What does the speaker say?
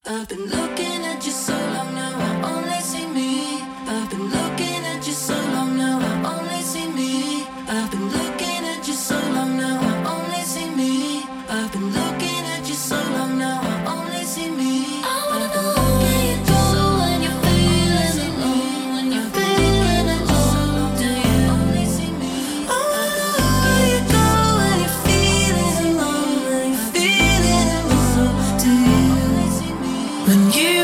I've been looking at you so long now, I only see me. I've been looking at you so long now, I only see me. I've been looking at you so long now, I only see me. I've been looking at you so long now, I only see me. I wanna know where you go when you're feeling alone. When you're feeling alone, do you only see me? I wanna know where you go when you're feeling alone. When you're feeling alone, do you only see me? When you